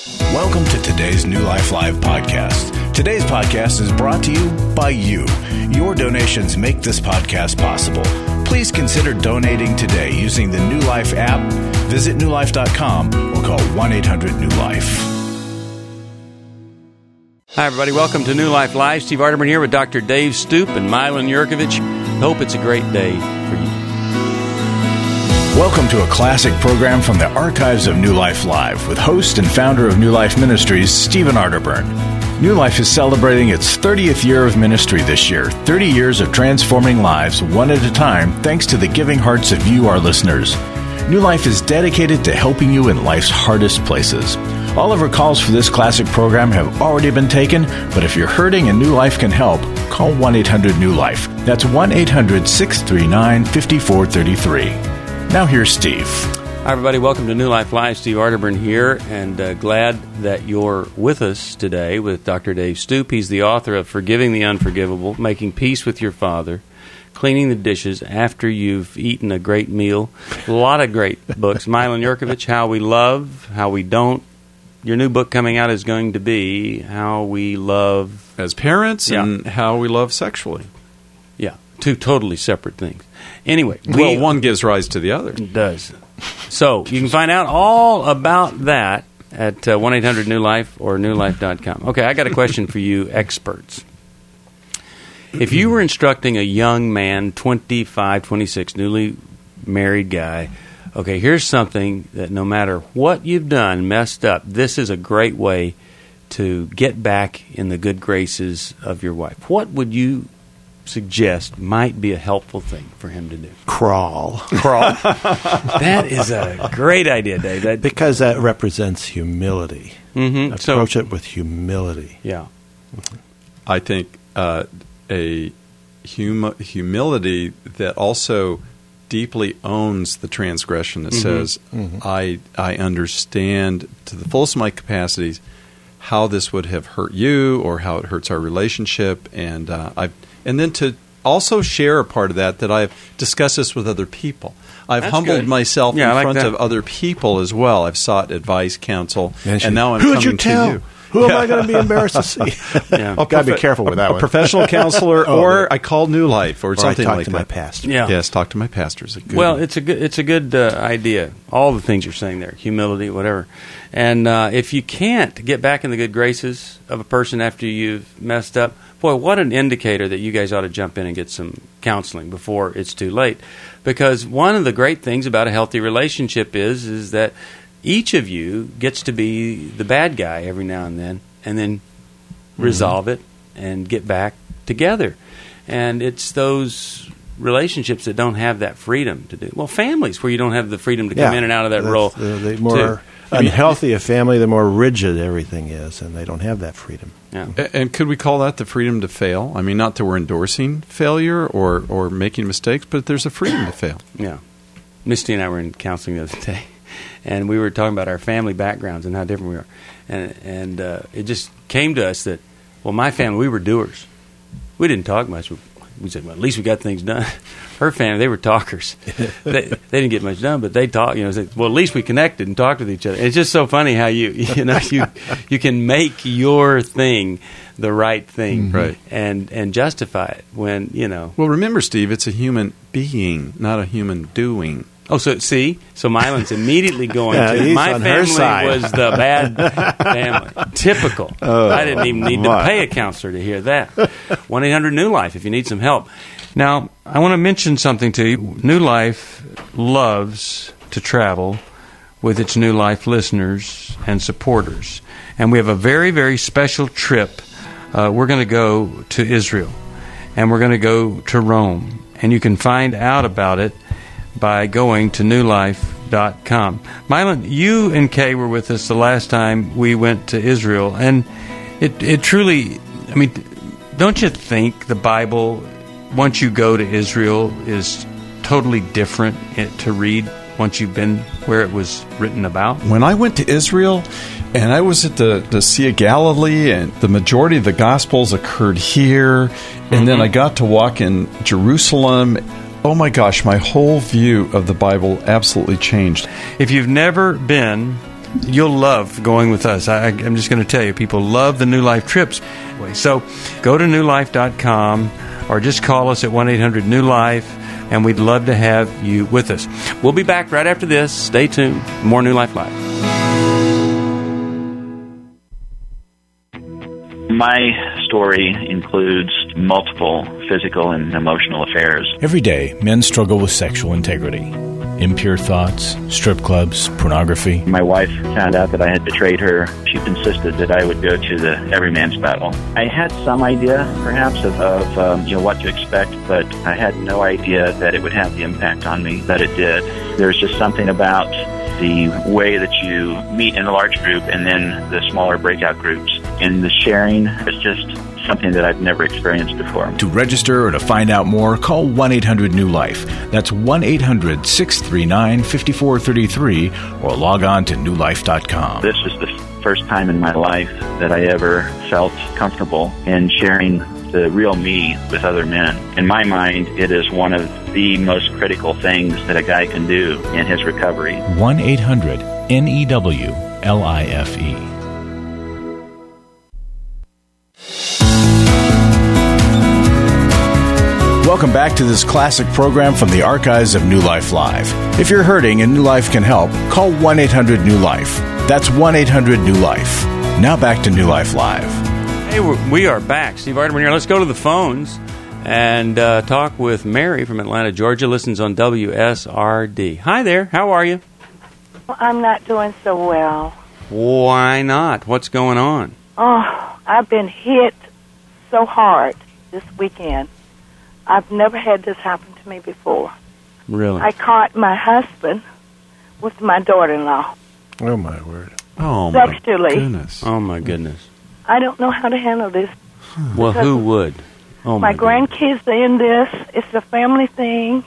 Welcome to today's New Life Live podcast. Today's podcast is brought to you by you. Your donations make this podcast possible. Please consider donating today using the New Life app, visit newlife.com, or call 1-800-NEW-LIFE. Hi, everybody. Welcome to New Life Live. Steve Arterburn here with Dr. Dave Stoop and Mylon Yurkovich. Hope it's a great day for you. Welcome to a classic program from the archives of New Life Live with host and founder of New Life Ministries, Stephen Arterburn. New Life is celebrating its 30th year of ministry this year, 30 years of transforming lives one at a time thanks to the giving hearts of you, our listeners. New Life is dedicated to helping you in life's hardest places. All of our calls for this classic program have already been taken, but if you're hurting and New Life can help, call 1-800-NEW-LIFE. That's 1-800-639-5433. Now here's Steve. Hi, everybody. Welcome to New Life Live. Steve Arterburn here, and glad that you're with us today with Dr. Dave Stoop. He's the author of Forgiving the Unforgivable, Making Peace with Your Father, Cleaning the Dishes After You've Eaten a Great Meal. A lot of great books. Mylon Yurkovich, How We Love, How We Don't. Your new book coming out is going to be How We Love as Parents and How We Love Sexually. Yeah, two totally separate things. Anyway, one gives rise to the other. It does. So you can find out all about that at 1-800-NEW-LIFE or newlife.com. Okay, I got a question for you experts. If you were instructing a young man, 25, 26, newly married guy, okay, here's something that no matter what you've done, messed up, this is a great way to get back in the good graces of your wife. What would you suggest might be a helpful thing for him to do? Crawl. That is a great idea, Dave. Because that represents humility. Mm-hmm. Approach it with humility. Yeah. I think a humility that also deeply owns the transgression that says, I understand to the fullest of my capacities how this would have hurt you or how it hurts our relationship, and then to also share a part of that I've discussed this with other people. I've humbled myself in front of other people as well. I've sought advice, counsel, and now I'm coming to you. Who am I going to be embarrassed to see? I've got to be careful with that one. A professional counselor, or I call New Life, or something like that. Talk to my pastor. Yeah. Yes, talk to my pastor is a good Well, one. it's a good idea. All the things you're saying there, humility, whatever. And if you can't get back in the good graces of a person after you've messed up, boy, what an indicator that you guys ought to jump in and get some counseling before it's too late. Because one of the great things about a healthy relationship is that each of you gets to be the bad guy every now and then resolve it and get back together. And it's those relationships that don't have that freedom to do. Well, families where you don't have the freedom to come in and out of that role. The more unhealthy a family, the more rigid everything is, and they don't have that freedom. Yeah. And could we call that the freedom to fail? I mean, not that we're endorsing failure or making mistakes, but there's a freedom to fail. Yeah. Misty and I were in counseling the other day, and we were talking about our family backgrounds and how different we are. And it just came to us that, well, my family, we were doers. We didn't talk much. We said, well, at least we got things done. Her family, they were talkers. They didn't get much done, but they talked. Said, well, at least we connected and talked with each other. It's just so funny how you can make your thing the right thing, right, and justify it when Well, remember, Steve, it's a human being, not a human doing. Oh, so Mylon's immediately going to my family was the bad family. Typical. I didn't even need to pay a counselor to hear that. 1-800-NEW-LIFE if you need some help. Now, I want to mention something to you. New Life loves to travel with its New Life listeners and supporters. And we have a very, very special trip. We're going to go to Israel, and we're going to go to Rome. And you can find out about it by going to newlife.com. Mylon, you and Kay were with us the last time we went to Israel, and it truly, I mean, don't you think the Bible, once you go to Israel, is totally different to read once you've been where it was written about? When I went to Israel, and I was at the Sea of Galilee, and the majority of the Gospels occurred here, and then I got to walk in Jerusalem. Oh my gosh, my whole view of the Bible absolutely changed. If you've never been You'll love going with us. I'm just going to tell you, people love the New Life trips. So go to newlife.com or just call us at 1-800-NEW-LIFE, and we'd love to have you with us. We'll be back right after this. Stay tuned. More New Life Live. My story includes multiple physical and emotional affairs. Every day, men struggle with sexual integrity. Impure thoughts, strip clubs, pornography. My wife found out that I had betrayed her. She insisted that I would go to the everyman's battle. I had some idea, perhaps, of what to expect, but I had no idea that it would have the impact on me that it did. There's just something about the way that you meet in a large group and then the smaller breakout groups. And the sharing is just something that I've never experienced before. To register or to find out more, call 1-800-NEW-LIFE. That's 1-800-639-5433 or log on to newlife.com. This is the first time in my life that I ever felt comfortable in sharing the real me with other men. In my mind, it is one of the most critical things that a guy can do in his recovery. 1-800-NEWLIFE. Welcome back to this classic program from the archives of New Life Live. If you're hurting and New Life can help, call 1-800-NEW-LIFE. That's 1-800-NEW-LIFE. Now back to New Life Live. Hey, we are back. Steve Arterburn here. Let's go to the phones and talk with Mary from Atlanta, Georgia. Listens on WSRD. Hi there. How are you? Well, I'm not doing so well. Why not? What's going on? Oh, I've been hit so hard this weekend. I've never had this happen to me before. Really? I caught my husband with my daughter-in-law. Oh, my word. Oh, sexually. my goodness. Oh, my goodness. I don't know how to handle this. Well, who would? Oh, my goodness. grandkids are in this. It's a family thing.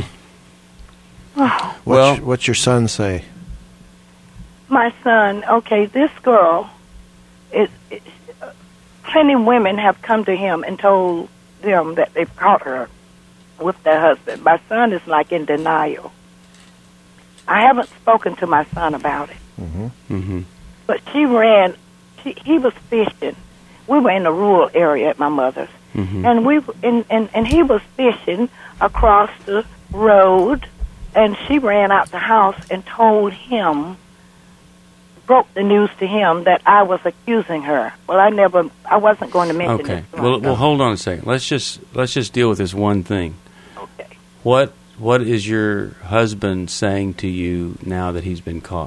Oh. What's your son say? My son, okay, this girl, plenty of women have come to him and told them that they've caught her with their husband. My son is like in denial. I haven't spoken to my son about it. Mm-hmm. Mm-hmm. But he was fishing. We were in a rural area at my mother's. Mm-hmm. And he was fishing across the road, and she ran out the house and told him, broke the news to him that I was accusing her. Well, I wasn't going to mention okay. this. Well, hold on a second. Let's just deal with this one thing. Okay. What is your husband saying to you now that he's been caught?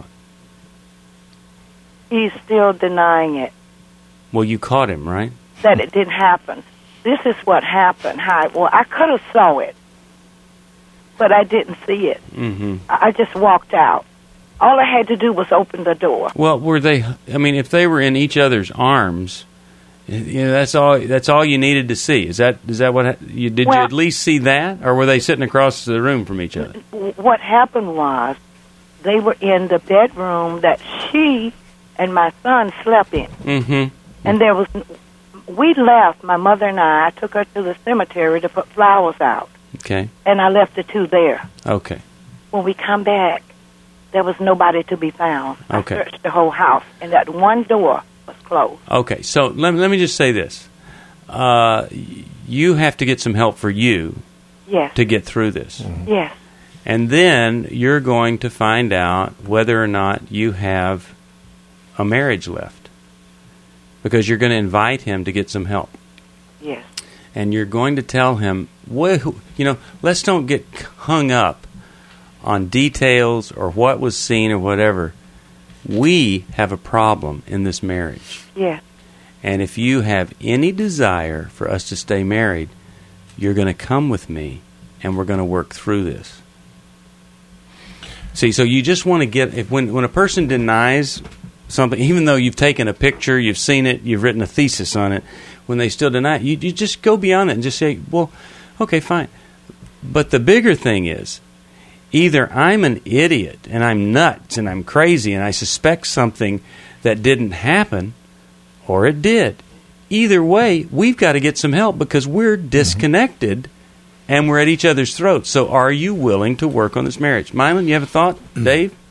He's still denying it. Well, you caught him, right? That it didn't happen. This is what happened. I could have saw it, but I didn't see it. Mm-hmm. I just walked out. All I had to do was open the door. Well, were they? I mean, if they were in each other's arms, that's all you needed to see. Is that what you did? Well, you at least see that, or were they sitting across the room from each other? What happened was they were in the bedroom that she and my son slept in, Mm-hmm. and we left. My mother and I took her to the cemetery to put flowers out, Okay. and I left the two there. Okay. When we come back, there was nobody to be found. Okay. I searched the whole house, and that one door was closed. Okay. So let me just say this: you have to get some help for you Yes. to get through this, Yes. and then you're going to find out whether or not you have a marriage left, because you're going to invite him to get some help. Yes. And you're going to tell him, well, let's don't get hung up on details or what was seen or whatever. We have a problem in this marriage. Yes. And if you have any desire for us to stay married, you're going to come with me and we're going to work through this. See, so you just want to get, when a person denies something, even though you've taken a picture, you've seen it, you've written a thesis on it, when they still deny it, you just go beyond it and just say, well, okay, fine. But the bigger thing is, either I'm an idiot and I'm nuts and I'm crazy and I suspect something that didn't happen, or it did. Either way, we've got to get some help because we're disconnected and we're at each other's throats. So are you willing to work on this marriage? Mylan, you have a thought? Dave?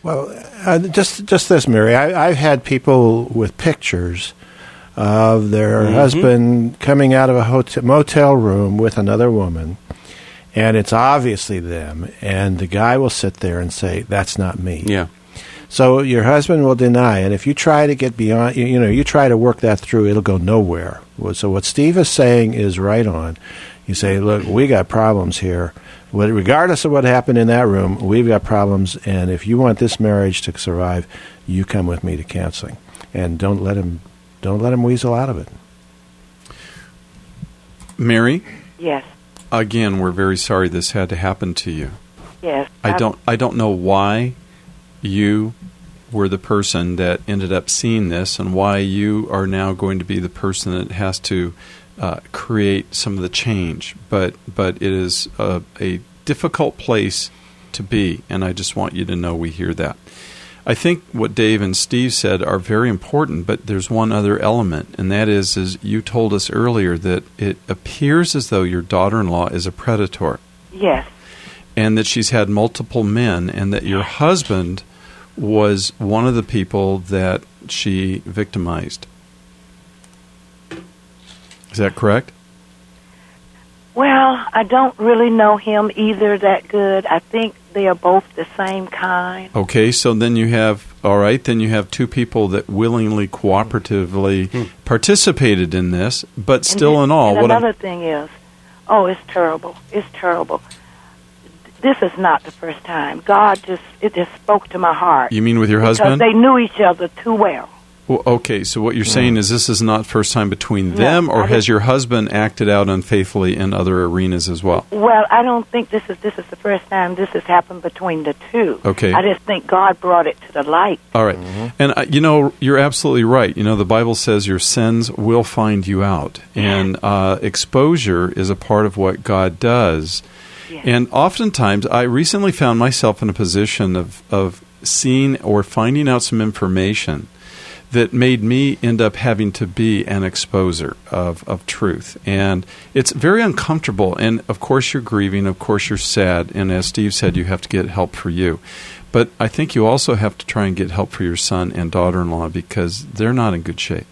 Well, just this, Mary. I've had people with pictures of their husband coming out of a motel room with another woman, and it's obviously them, and the guy will sit there and say, "That's not me." Yeah. So your husband will deny, and if you try to get beyond, you try to work that through, it'll go nowhere. So what Steve is saying is right on. You say, "Look, we got problems here. Regardless of what happened in that room, we've got problems, and if you want this marriage to survive, you come with me to counseling, and don't let him weasel out of it." Mary? Yes. Again, we're very sorry this had to happen to you. Yes. I don't know why you were the person that ended up seeing this, and why you are now going to be the person that has to create some of the change. But it is a difficult place to be, and I just want you to know we hear that. I think what Dave and Steve said are very important, but there's one other element, and that is you told us earlier that it appears as though your daughter-in-law is a predator. Yes. And that she's had multiple men, and that your husband was one of the people that she victimized. Is that correct? Well, I don't really know him either that good. I think they are both the same kind. Okay, so then you have two people that willingly, cooperatively participated in this, but still in all. And another thing is, it's terrible. It's terrible. This is not the first time. It just spoke to my heart. You mean with your husband? Because they knew each other too well. Well, okay, so what you're saying is this is not first time between them, or has your husband acted out unfaithfully in other arenas as well? Well, I don't think this is the first time this has happened between the two. Okay. I just think God brought it to the light. All right. And, you're absolutely right. The Bible says your sins will find you out. And exposure is a part of what God does. Yes. And oftentimes, I recently found myself in a position of seeing or finding out some information that made me end up having to be an exposer of truth. And it's very uncomfortable. And, of course, you're grieving. Of course, you're sad. And as Steve said, you have to get help for you. But I think you also have to try and get help for your son and daughter-in-law, because they're not in good shape.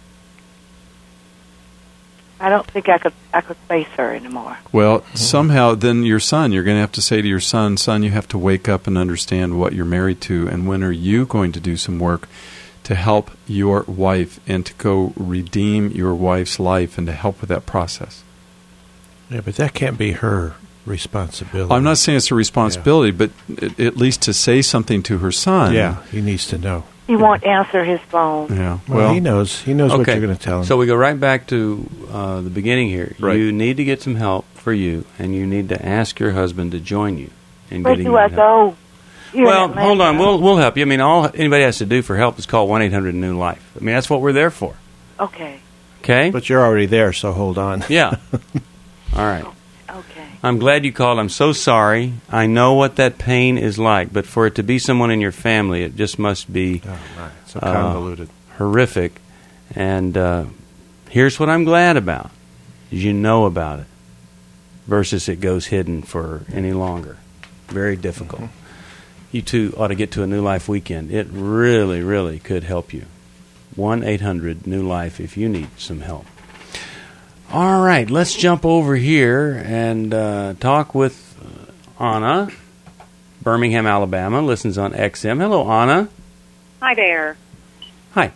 I don't think I could face her anymore. Well, somehow then your son, you're going to have to say to your son, you have to wake up and understand what you're married to, and when are you going to do some work to help your wife and to go redeem your wife's life and to help with that process. Yeah, but that can't be her responsibility. I'm not saying it's a responsibility, but at least to say something to her son. Yeah, he needs to know. He won't answer his phone. Yeah, well he knows. He knows what you're going to tell him. So we go right back to the beginning here. Right. You need to get some help for you, and you need to ask your husband to join you in Where getting do I go? Well, hold on. We'll help you. I mean, all anybody has to do for help is call 1-800-NEW-LIFE. I mean, that's what we're there for. Okay. Okay? But you're already there, so hold on. Yeah. All right. Okay. I'm glad you called. I'm so sorry. I know what that pain is like, but for it to be someone in your family, it just must be so convoluted. Horrific. And here's what I'm glad about, is you know about it, versus it goes hidden for any longer. Very difficult. Mm-hmm. You two ought to get to a New Life weekend. It really, really could help you. 1-800-NEW-LIFE if you need some help. All right, let's jump over here and talk with Anna, Birmingham, Alabama, listens on XM. Hello, Anna. Hi there. Hi.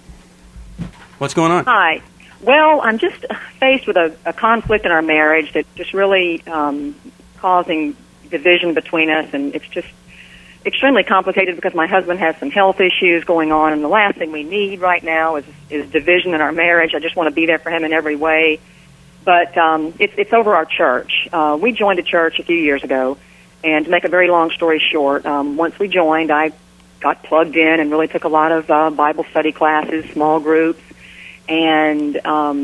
What's going on? Hi. Well, I'm just faced with a conflict in our marriage that's just really causing division between us, and it's just extremely complicated because my husband has some health issues going on, and the last thing we need right now is division in our marriage. I just want to be there for him in every way. But it's over our church. We joined a church a few years ago, and to make a very long story short, once we joined, I got plugged in and really took a lot of Bible study classes, small groups, and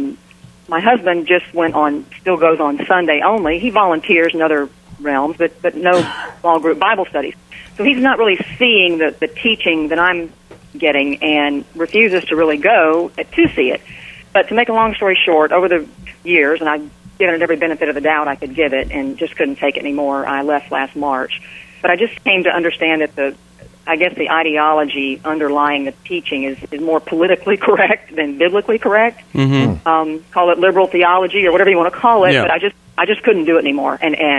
my husband still goes on Sunday only. He volunteers in other realms, but no small group Bible studies. So he's not really seeing the teaching that I'm getting and refuses to really go to see it. But to make a long story short, over the years, and I've given it every benefit of the doubt I could give it and just couldn't take it anymore, I left last March. But I just came to understand that I guess the ideology underlying the teaching is more politically correct than biblically correct. Call it liberal theology or whatever you want to call it, but I just couldn't do it anymore.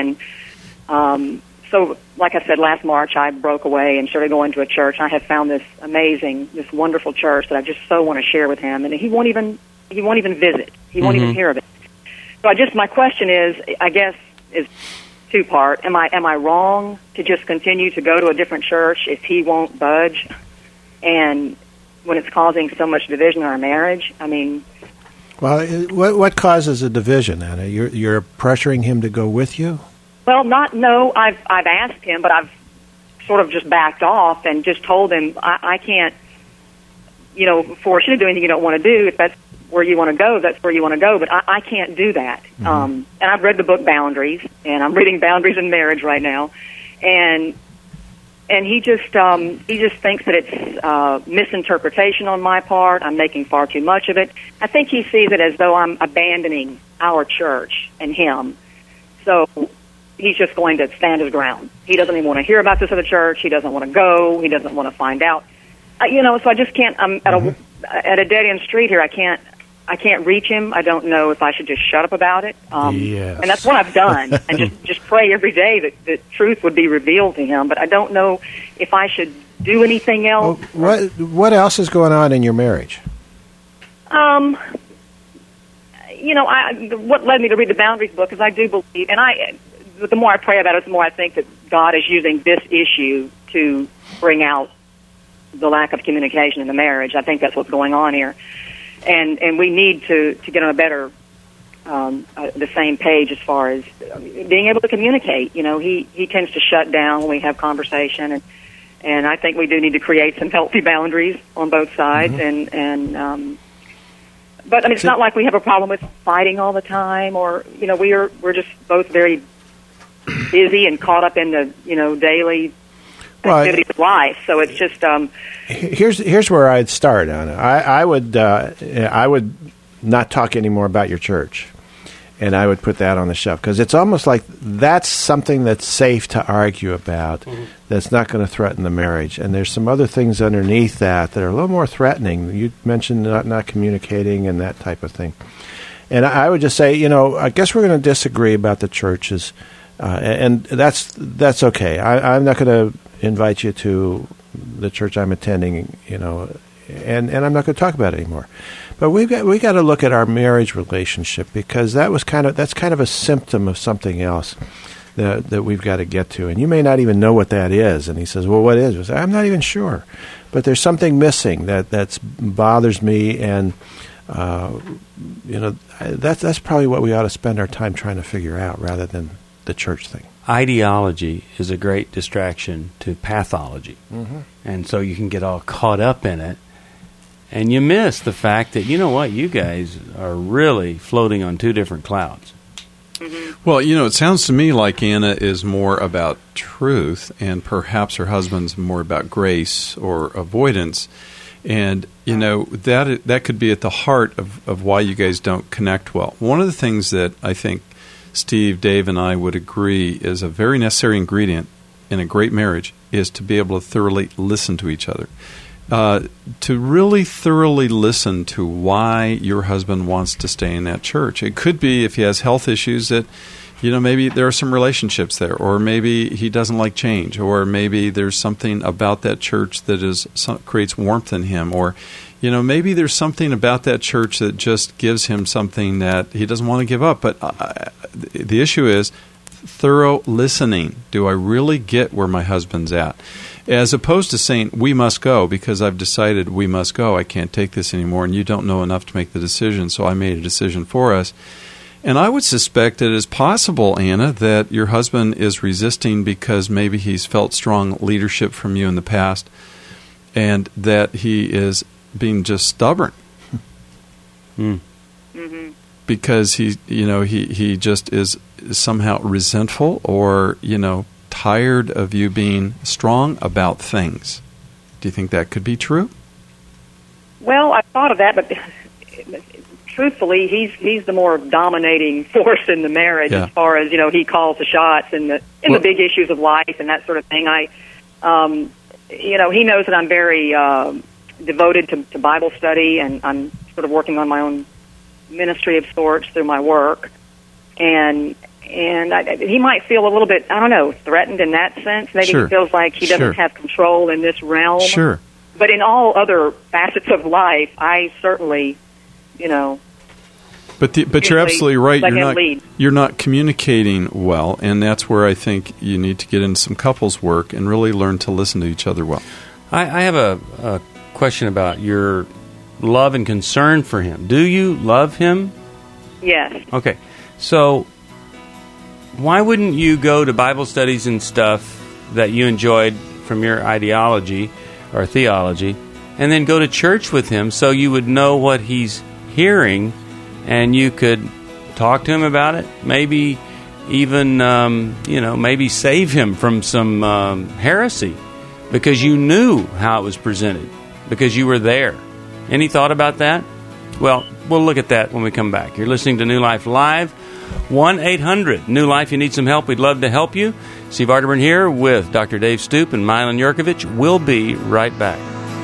So, like I said, last March I broke away and started going to a church. I have found this wonderful church that I just so want to share with him, and he won't even visit. He won't even hear of it. So my question is, I guess, is two-part. Am I wrong to just continue to go to a different church if he won't budge? And when it's causing so much division in our marriage, I mean... Well, what causes a division, Anna? You're pressuring him to go with you? Well, I've asked him, but I've sort of just backed off and just told him I can't, force you to do anything you don't want to do. If that's where you want to go, that's where you want to go. But I can't do that. And I've read the book Boundaries, and I'm reading Boundaries in Marriage right now. And he just thinks that it's misinterpretation on my part. I'm making far too much of it. I think he sees it as though I'm abandoning our church and him. So he's just going to stand his ground. He doesn't even want to hear about this other church. He doesn't want to go. He doesn't want to find out. So I just can't. I'm at a dead end street here. I can't reach him. I don't know if I should just shut up about it. Yes. And that's what I've done. And just pray every day that the truth would be revealed to him. But I don't know if I should do anything else. Well, what else is going on in your marriage? What led me to read the Boundaries book is I do believe, and the more I pray about it, the more I think that God is using this issue to bring out the lack of communication in the marriage. I think that's what's going on here. And we need to get on a better, the same page as far as being able to communicate. He tends to shut down when we have conversation, and I think we do need to create some healthy boundaries on both sides. But I mean, it's not like we have a problem with fighting all the time, or we're just both very busy and caught up in the daily activities of life. So it's just here's where I'd start, Anna. I would not talk anymore about your church, and I would put that on the shelf because it's almost like that's something that's safe to argue about. That's not going to threaten the marriage. And there's some other things underneath that are a little more threatening. You mentioned not communicating and that type of thing. And I would just say, I guess we're going to disagree about the churches, and that's okay. I'm not going to invite you to the church I'm attending, and I'm not going to talk about it anymore. But we got to look at our marriage relationship because that's kind of a symptom of something else that we've got to get to. And you may not even know what that is. And he says, well, what is it? I'm not even sure. But there's something missing that bothers me, and that's probably what we ought to spend our time trying to figure out rather than the church thing. Ideology is a great distraction to pathology. And so you can get all caught up in it, and you miss the fact that, you guys are really floating on two different clouds. Well, it sounds to me like Anna is more about truth, and perhaps her husband's more about grace or avoidance. And, that could be at the heart of why you guys don't connect well. One of the things that I think Steve, Dave, and I would agree is a very necessary ingredient in a great marriage is to be able to thoroughly listen to each other. To really thoroughly listen to why your husband wants to stay in that church. It could be if he has health issues that, maybe there are some relationships there, or maybe he doesn't like change, or maybe there's something about that church that creates warmth in him, or maybe there's something about that church that just gives him something that he doesn't want to give up. But the issue is thorough listening. Do I really get where my husband's at? As opposed to saying, we must go because I've decided we must go. I can't take this anymore, and you don't know enough to make the decision, so I made a decision for us. And I would suspect it is possible, Anna, that your husband is resisting because maybe he's felt strong leadership from you in the past, and that he is being just stubborn. Because he just is somehow resentful or, tired of you being strong about things. Do you think that could be true? Well, I thought of that, but truthfully, he's the more dominating force in the marriage as far as, he calls the shots in the big issues of life and that sort of thing. he knows that I'm very devoted to Bible study, and I'm sort of working on my own ministry of sorts through my work. And he might feel a little bit, I don't know, threatened in that sense. Maybe Sure. he feels like he doesn't have control in this realm. Sure. But in all other facets of life, I certainly, But you're absolutely right. let him lead. You're not communicating well, and that's where I think you need to get into some couples work and really learn to listen to each other well. I have a question about your love and concern for him. Do you love him? Yes. Okay. So why wouldn't you go to Bible studies and stuff that you enjoyed from your ideology or theology, and then go to church with him so you would know what he's hearing and you could talk to him about it? Maybe even, maybe save him from some heresy because you knew how it was presented, because you were there. Any thought about that? Well, we'll look at that when we come back. You're listening to New Life Live. 1-800-NEW-LIFE. You need some help, we'd love to help you. Steve Arterburn here with Dr. Dave Stoop and Milan Yurkovich. We'll be right back.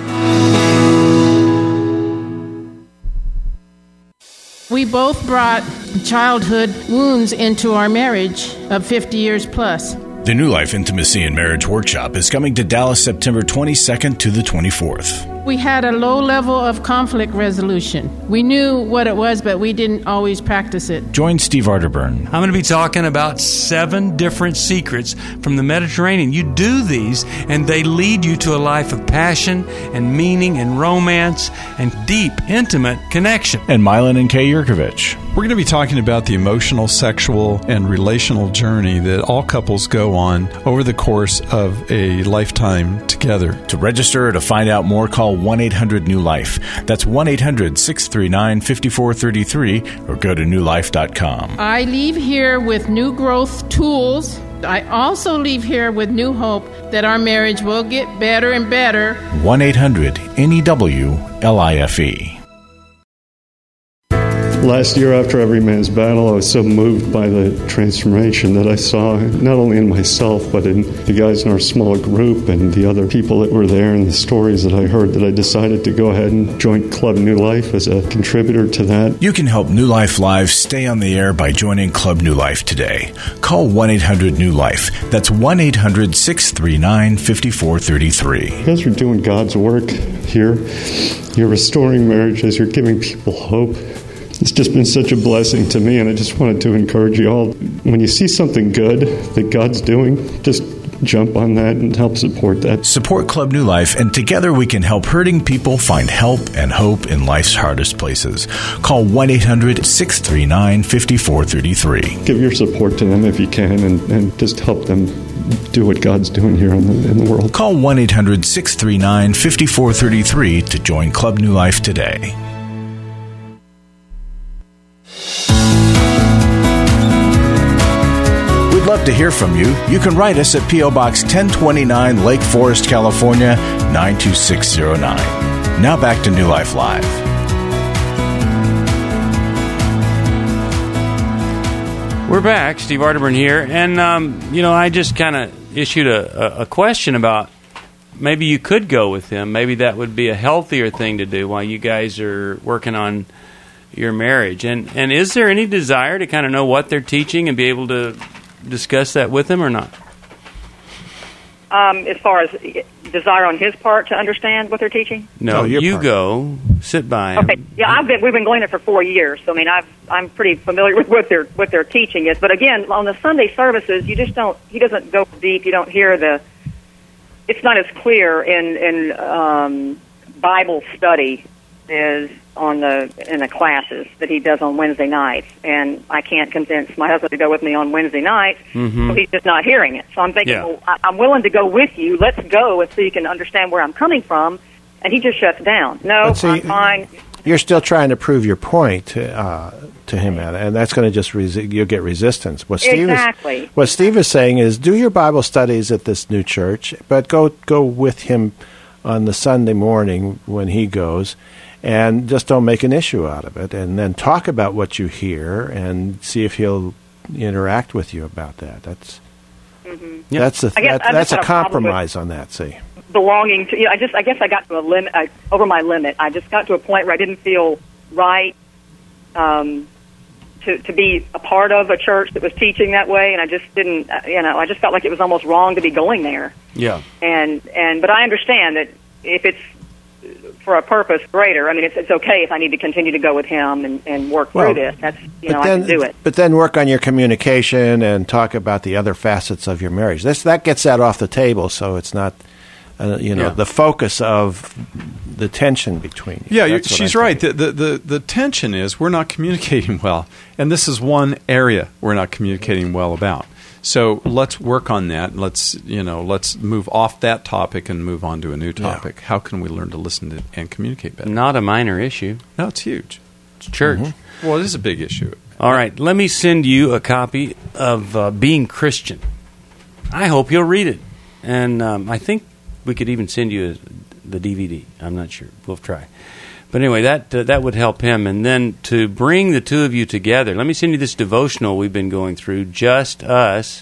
We both brought childhood wounds into our marriage of 50 years plus. The New Life Intimacy and Marriage Workshop is coming to Dallas September 22nd to the 24th. We had a low level of conflict resolution. We knew what it was, but we didn't always practice it. Join Steve Arterburn. I'm going to be talking about 7 different secrets from the Mediterranean. You do these, and they lead you to a life of passion and meaning and romance and deep, intimate connection. And Milan and Kay Yurkovich. We're going to be talking about the emotional, sexual, and relational journey that all couples go on over the course of a lifetime together. To register or to find out more, call 1-800-NEW-LIFE. That's 1-800-639-5433 or go to newlife.com. I leave here with new growth tools. I also leave here with new hope that our marriage will get better and better. 1-800-NEW-LIFE. Last year, after Every Man's Battle, I was so moved by the transformation that I saw not only in myself, but in the guys in our small group and the other people that were there and the stories that I heard, that I decided to go ahead and join Club New Life as a contributor to that. You can help New Life Live stay on the air by joining Club New Life today. Call 1-800-NEW-LIFE. That's 1-800-639-5433. You guys are doing God's work here. You're restoring marriages. You're giving people hope. It's just been such a blessing to me, and I just wanted to encourage you all. When you see something good that God's doing, just jump on that and help support that. Support Club New Life, and together we can help hurting people find help and hope in life's hardest places. Call 1-800-639-5433. Give your support to them if you can, and just help them do what God's doing here in the world. Call 1-800-639-5433 to join Club New Life today. We'd love to hear from you. You can write us at P.O. Box 1029, Lake Forest, California, 92609. Now back to New Life Live. We're back. Steve Arterburn here. And, I just kind of issued a question about maybe you could go with him. Maybe that would be a healthier thing to do while you guys are working on your marriage. And is there any desire to kind of know what they're teaching and be able to discuss that with him or not? As far as desire on his part to understand what they're teaching? No, you go sit by him. Okay, yeah, we've been going it for 4 years, so I mean, I'm pretty familiar with what their teaching is. But again, on the Sunday services, you just don't. He doesn't go deep. You don't hear it's not as clear in Bible study as in the classes that he does on Wednesday nights. And I can't convince my husband to go with me on Wednesday nights, so he's just not hearing it. So I'm thinking, well, I'm willing to go with you. Let's go, and so you can understand where I'm coming from. And he just shuts down. No, I'm fine. You're still trying to prove your point to him, and that's going to just you'll get resistance. What Steve is saying is, do your Bible studies at this new church, but go with him on the Sunday morning when he goes, and just don't make an issue out of it, and then talk about what you hear and see if he'll interact with you about that. That's a compromise on that. See. belonging to. I guess I got to a limit, over my limit. I just got to a point where I didn't feel right to be a part of a church that was teaching that way, and I just didn't. I just felt like it was almost wrong to be going there. Yeah. But I understand that if it's for a purpose greater, I mean, it's okay if I need to continue to go with him and work through this. That's, I can do it. But then work on your communication and talk about the other facets of your marriage. That gets that off the table, so it's not, the focus of the tension between you. Yeah, she's right. The tension is we're not communicating well, and this is one area we're not communicating well about. So let's work on that. Let's move off that topic and move on to a new topic. Yeah. How can we learn to listen to and communicate better? Not a minor issue. No, it's huge. It's church. Mm-hmm. Well, it is a big issue. All right, let me send you a copy of Being Christian. I hope you'll read it. And I think we could even send you the DVD. I'm not sure. We'll try. But anyway, that would help him. And then to bring the two of you together, let me send you this devotional we've been going through, Just Us.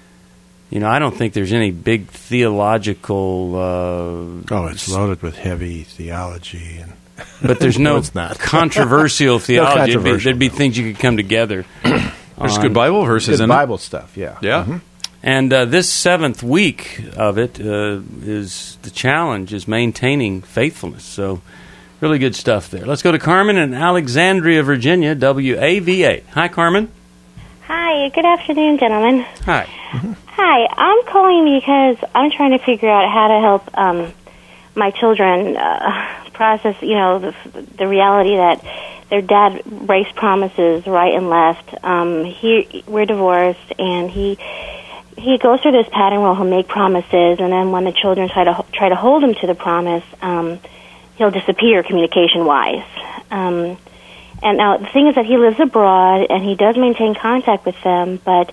I don't think there's any big theological... it's loaded with heavy theology. But there's no controversial theology. There'd be things you could come together. There's good Bible verses in it. Good Bible stuff, yeah. Yeah. Mm-hmm. And this 7th week of it is the challenge is maintaining faithfulness. So... really good stuff there. Let's go to Carmen in Alexandria, Virginia, WAVA. Hi, Carmen. Hi. Good afternoon, gentlemen. Hi. Hi. I'm calling because I'm trying to figure out how to help my children process, the reality that their dad breaks promises right and left. We're divorced, and he goes through this pattern where he'll make promises, and then when the children try to hold him to the promise, he'll disappear communication-wise. And now the thing is that he lives abroad, and he does maintain contact with them, but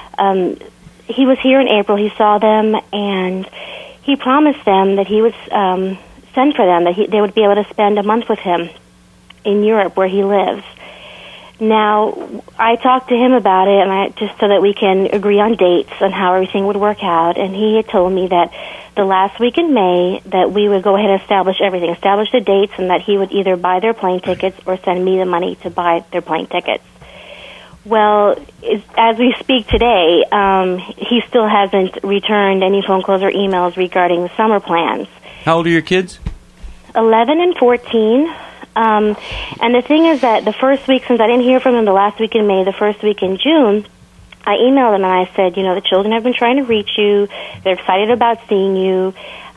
he was here in April. He saw them, and he promised them that he would send for them, that they would be able to spend a month with him in Europe where he lives. Now, I talked to him about it, and just so that we can agree on dates and how everything would work out, and he had told me that the last week in May that we would go ahead and establish the dates, and that he would either buy their plane tickets or send me the money to buy their plane tickets. Well, as we speak today, he still hasn't returned any phone calls or emails regarding the summer plans. How old are your kids? 11 and 14. And the thing is that the first week, since I didn't hear from him the last week in May, the first week in June, I emailed him and I said, the children have been trying to reach you. They're excited about seeing you.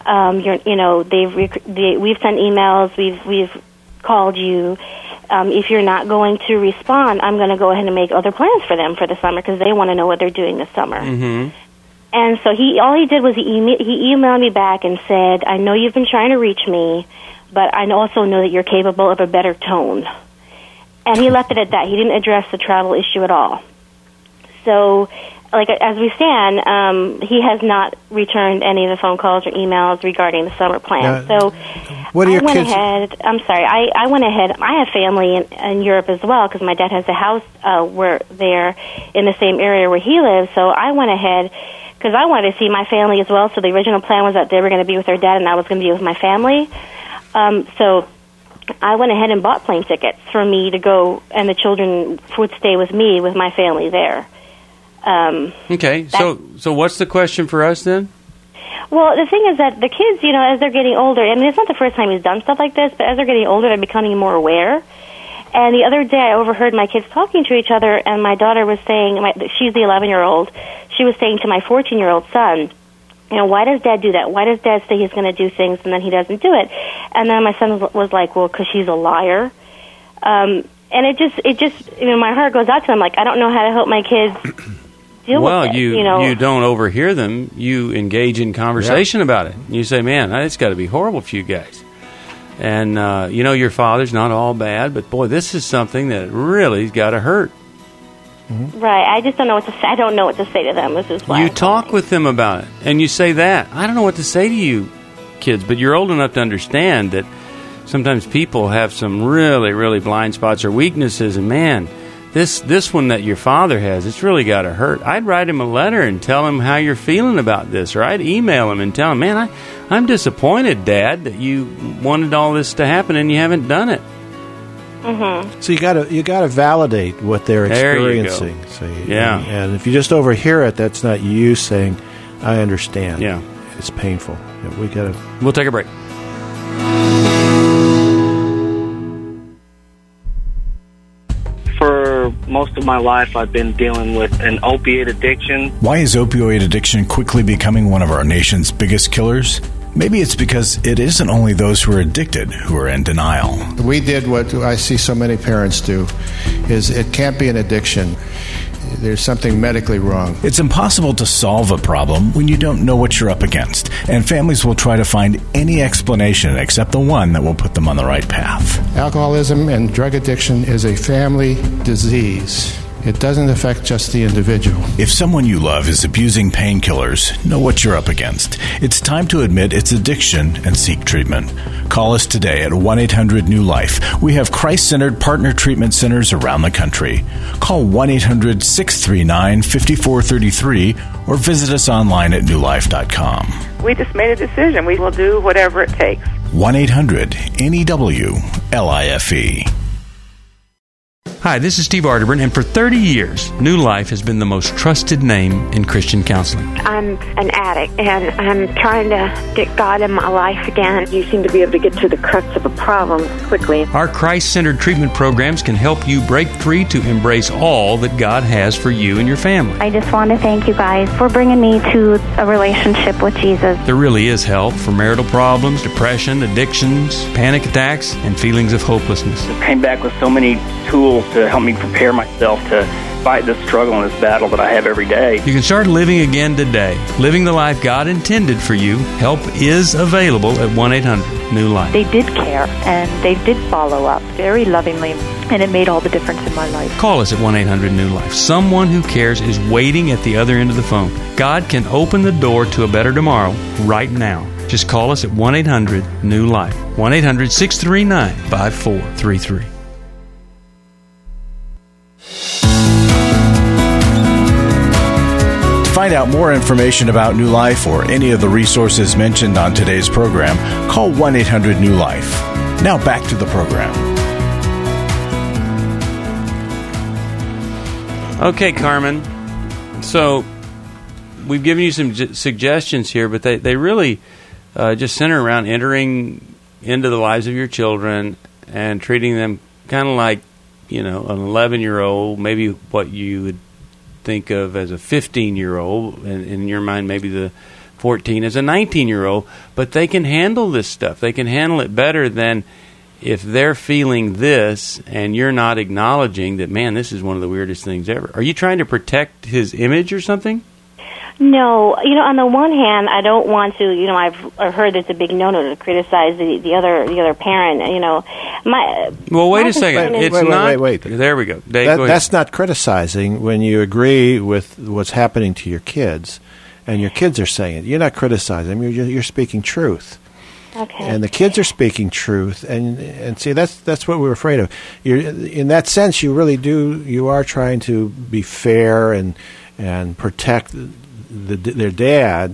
We've sent emails. We've called you. If you're not going to respond, I'm going to go ahead and make other plans for them for the summer because they want to know what they're doing this summer. Mm-hmm. And so all he did was he emailed me back and said, I know you've been trying to reach me, but I also know that you're capable of a better tone. And he left it at that. He didn't address the travel issue at all. So, as we stand, he has not returned any of the phone calls or emails regarding the summer plan. So, what are your I went kids? ahead. I'm sorry. I went ahead. I have family in Europe as well because my dad has a house where they're in the same area where he lives. So I went ahead because I wanted to see my family as well. So the original plan was that they were going to be with their dad and I was going to be with my family. So I went ahead and bought plane tickets for me to go, and the children would stay with me with my family there. Okay, so what's the question for us then? Well, the thing is that the kids, as they're getting older, I mean, it's not the first time he's done stuff like this, but as they're getting older, they're becoming more aware. And the other day, I overheard my kids talking to each other, and my daughter was saying, she's the 11-year-old, she was saying to my 14-year-old son, why does Dad do that? Why does Dad say he's going to do things and then he doesn't do it? And then my son was like, well, because she's a liar. And it just, my heart goes out to him. I don't know how to help my kids deal with it. Well, you don't overhear them. You engage in conversation about it. You say, man, it's got to be horrible for you guys. And, your father's not all bad, but, boy, this is something that really's got to hurt. Mm-hmm. Right. I just don't know what to say. I don't know what to say to them. This is why you talk with them about it, and you say that. I don't know what to say to you, kids, but you're old enough to understand that sometimes people have some really, really blind spots or weaknesses, and, man, this one that your father has, it's really got to hurt. I'd write him a letter and tell him how you're feeling about this, or I'd email him and tell him, man, I'm disappointed, Dad, that you wanted all this to happen and you haven't done it. Mm-hmm. So you gotta validate what they're experiencing. And if you just overhear it, that's not you saying, "I understand." Yeah, it's painful. We'll take a break. For most of my life, I've been dealing with an opiate addiction. Why is opioid addiction quickly becoming one of our nation's biggest killers? Maybe it's because it isn't only those who are addicted who are in denial. We did what I see so many parents do, is it can't be an addiction. There's something medically wrong. It's impossible to solve a problem when you don't know what you're up against, and families will try to find any explanation except the one that will put them on the right path. Alcoholism and drug addiction is a family disease. It doesn't affect just the individual. If someone you love is abusing painkillers, know what you're up against. It's time to admit it's addiction and seek treatment. Call us today at 1-800-NEW-LIFE. We have Christ-centered partner treatment centers around the country. Call 1-800-639-5433 or visit us online at newlife.com. We just made a decision. We will do whatever it takes. 1-800-NEW-LIFE. Hi, this is Steve Arterburn, and for 30 years, New Life has been the most trusted name in Christian counseling. I'm an addict, and I'm trying to get God in my life again. You seem to be able to get to the crux of a problem quickly. Our Christ-centered treatment programs can help you break free to embrace all that God has for you and your family. I just want to thank you guys for bringing me to a relationship with Jesus. There really is help for marital problems, depression, addictions, panic attacks, and feelings of hopelessness. I came back with so many tools to help me prepare myself to fight this struggle and this battle that I have every day. You can start living again today, living the life God intended for you. Help is available at 1-800-NEW-LIFE. They did care, and they did follow up very lovingly, and it made all the difference in my life. Call us at 1-800-NEW-LIFE. Someone who cares is waiting at the other end of the phone. God can open the door to a better tomorrow right now. Just call us at 1-800-NEW-LIFE. 1-800-639-5433. To find out more information about New Life or any of the resources mentioned on today's program, call 1-800-NEW-LIFE. Now back to the program. Okay, Carmen. So we've given you some suggestions here, but they really just center around entering into the lives of your children and treating them kind of like, an 11-year-old, maybe what you would think of as a 15-year-old, and in your mind maybe the 14 as a 19-year-old, but they can handle this stuff. They can handle it better than if they're feeling this and you're not acknowledging that, man, this is one of the weirdest things ever. Are you trying to protect his image or something? No, on the one hand, I don't want to. I've heard it's a big no-no to criticize the other parent. Well, wait a second. Wait. There we go. Dave, go ahead. That's not criticizing when you agree with what's happening to your kids, and your kids are saying it. You're not criticizing them. You're speaking truth. Okay. And the kids are speaking truth, and see that's what we're afraid of. In that sense, you are trying to be fair and protect their dad,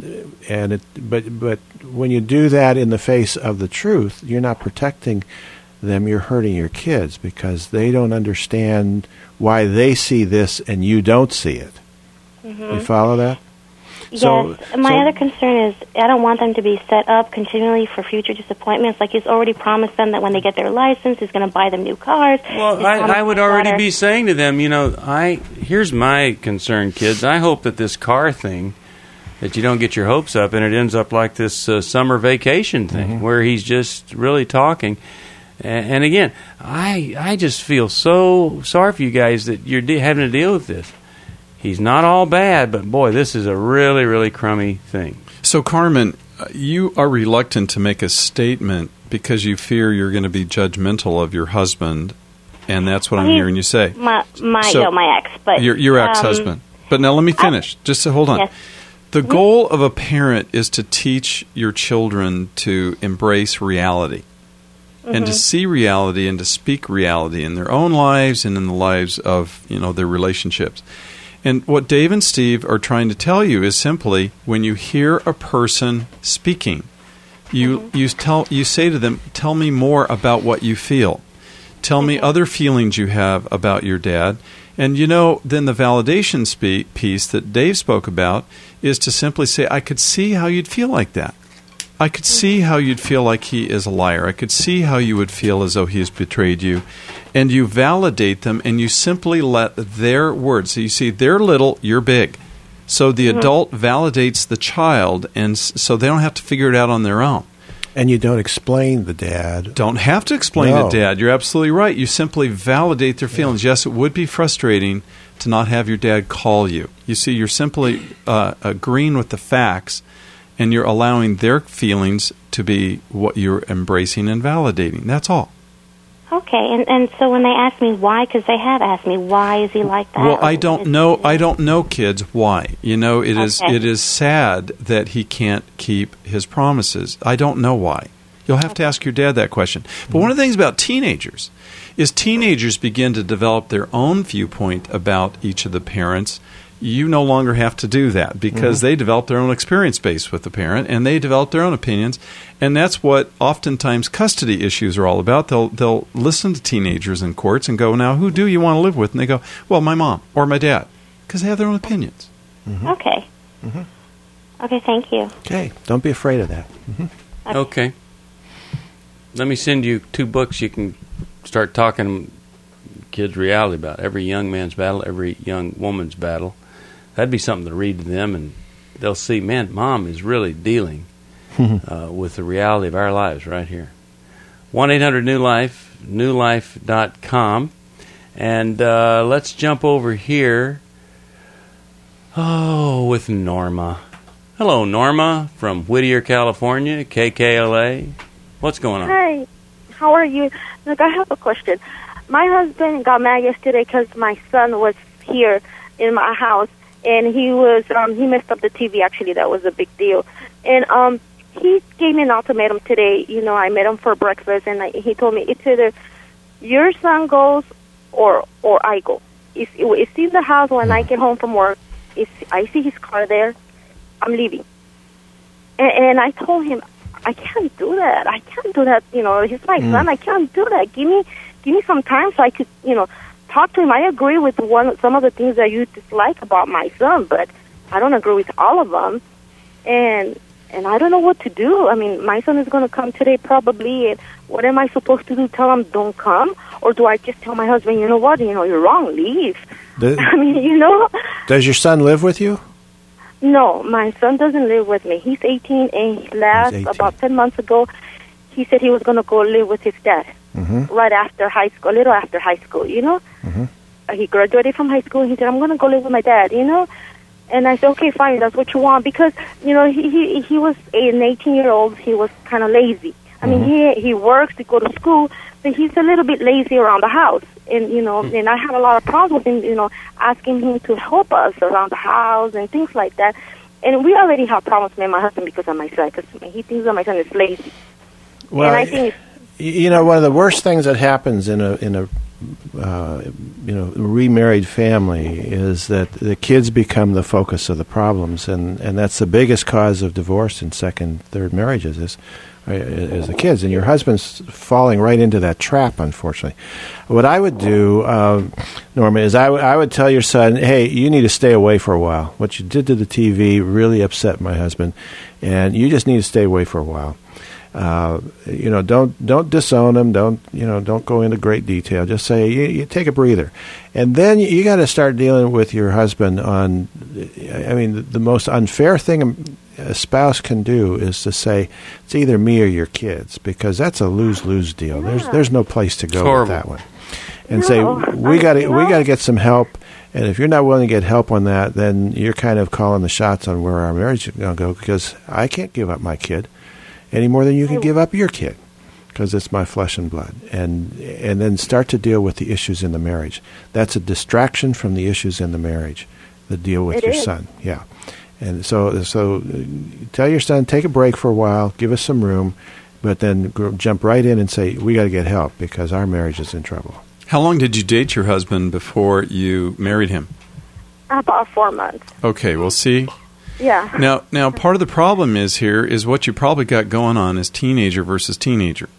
but when you do that in the face of the truth, you're not protecting them. You're hurting your kids because they don't understand why they see this and you don't see it. Mm-hmm. You follow that? Yes. My other concern is I don't want them to be set up continually for future disappointments. Like he's already promised them that when they get their license, he's going to buy them new cars. Well, I would already be saying to them, here's my concern, kids. I hope that this car thing, that you don't get your hopes up and it ends up like this summer vacation thing where he's just really talking. And again, I just feel so sorry for you guys that you're having to deal with this. He's not all bad, but boy, this is a really, really crummy thing. So, Carmen, you are reluctant to make a statement because you fear you're going to be judgmental of your husband, and that's what I'm hearing you say. My ex, but your ex-husband. But now let me finish. Just hold on. Yes. The goal of a parent is to teach your children to embrace reality. and to see reality and to speak reality in their own lives and in the lives of, their relationships. And what Dave and Steve are trying to tell you is simply, when you hear a person speaking, you say to them, tell me more about what you feel. Tell me other feelings you have about your dad. And then the validation piece that Dave spoke about is to simply say, I could see how you'd feel like that. I could see how you'd feel like he is a liar. I could see how you would feel as though he has betrayed you. And you validate them, and you simply let their words. So you see, they're little, you're big. So the adult validates the child, and so they don't have to figure it out on their own. And you don't explain the dad. Don't have to explain the dad. You're absolutely right. You simply validate their feelings. Yes, it would be frustrating to not have your dad call you. You see, you're simply agreeing with the facts, and you're allowing their feelings to be what you're embracing and validating. That's all. Okay, and so when they ask me why, because they have asked me, why is he like that? Well, I don't know, kids, why. It is sad that he can't keep his promises. I don't know why. You'll have to ask your dad that question. But one of the things about teenagers is teenagers begin to develop their own viewpoint about each of the parents. You no longer have to do that because they develop their own experience base with the parent, and they develop their own opinions. And that's what oftentimes custody issues are all about. They'll listen to teenagers in courts and go, now, who do you want to live with? And they go, well, my mom or my dad, because they have their own opinions. Okay. Okay, thank you. Okay, don't be afraid of that. Okay. Let me send you 2 books you can start talking kids' reality about. Every Young Man's Battle, Every Young Woman's Battle. That'd be something to read to them, and they'll see, man, Mom is really dealing with the reality of our lives right here. 1-800-NEW-LIFE, newlife.com. And let's jump over here with Norma. Hello, Norma, from Whittier, California, KKLA. What's going on? Hi, how are you? Look, I have a question. My husband got mad yesterday because my son was here in my house, and he messed up the TV. Actually, that was a big deal. And he gave me an ultimatum today. I met him for breakfast, and he told me it's either your son goes or I go. It's in the house when I get home from work. I see his car there, I'm leaving. And I told him, I can't do that. I can't do that. He's my son. I can't do that. Give me some time so I could, talk to him. I agree with some of the things that you dislike about my son, but I don't agree with all of them. And I don't know what to do. I mean, my son is going to come today probably, and what am I supposed to do? Tell him don't come? Or do I just tell my husband, you know what, you're wrong, leave? Does your son live with you? No, my son doesn't live with me. He's 18, and he left about 10 months ago. He said he was going to go live with his dad right after high school, a little after high school, He graduated from high school, and he said, I'm going to go live with my dad, And I said, okay, fine, that's what you want. Because, he was an 18-year-old. He was kind of lazy. I mean, he works to go to school, but he's a little bit lazy around the house. And, and I have a lot of problems with him, asking him to help us around the house and things like that. And we already have problems with my husband because of my son, because he thinks that my son is lazy. Well, and I think one of the worst things that happens in a remarried family is that the kids become the focus of the problems, and that's the biggest cause of divorce in second, third marriages is the kids, and your husband's falling right into that trap, unfortunately. What I would do, Norma, is I would tell your son, hey, you need to stay away for a while. What you did to the TV really upset my husband, and you just need to stay away for a while. Don't disown him. Don't go into great detail. Just say you take a breather, and then you got to start dealing with your husband on. I mean, the most unfair thing a spouse can do is to say it's either me or your kids, because that's a lose-lose deal. There's no place to go with that one, and say we got to get some help. And if you're not willing to get help on that, then you're kind of calling the shots on where our marriage is going to go, because I can't give up my kid any more than you can give up your kid, because it's my flesh and blood. And then start to deal with the issues in the marriage. That's a distraction from the issues in the marriage, the deal with your son. Yeah. And so tell your son, take a break for a while, give us some room, but then jump right in and say, we got to get help because our marriage is in trouble. How long did you date your husband before you married him? About 4 months. Okay, well, see? Yeah. Now, part of the problem is what you probably got going on is teenager versus teenager.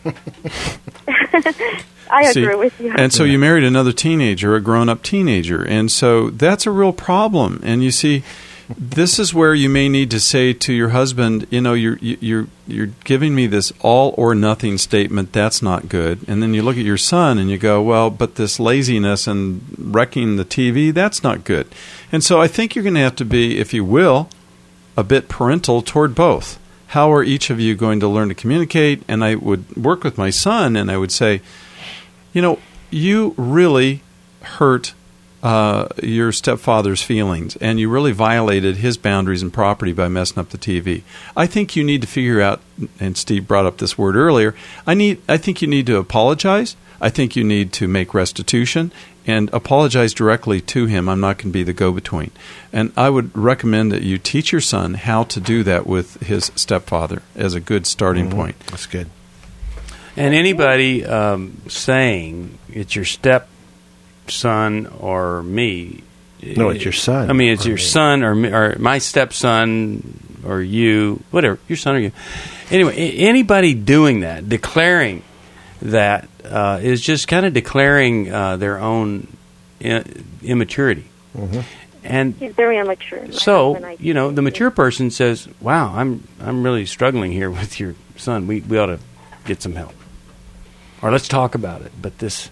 I agree with you. And so you married another teenager, a grown-up teenager, and so that's a real problem. And you see, this is where you may need to say to your husband, you're giving me this all or nothing statement. That's not good. And then you look at your son and you go, well, but this laziness and wrecking the TV, that's not good. And so I think you're going to have to be, if you will, a bit parental toward both. How are each of you going to learn to communicate? And I would work with my son and I would say, you really hurt your stepfather's feelings, and you really violated his boundaries and property by messing up the TV. I think you need to figure out, and Steve brought up this word earlier, I think you need to apologize. I think you need to make restitution and apologize directly to him. I'm not going to be the go-between. And I would recommend that you teach your son how to do that with his stepfather as a good starting point. That's good. And anybody saying it's your stepson or me. No, it's your son. I mean, it's your son or me, or my stepson or you, whatever, your son or you. Anyway, anybody doing that, declaring that, is just kind of declaring their own immaturity. Mm-hmm. And he's very immature. So, the mature person says, wow, I'm really struggling here with your son. We ought to get some help. Or let's talk about it. But this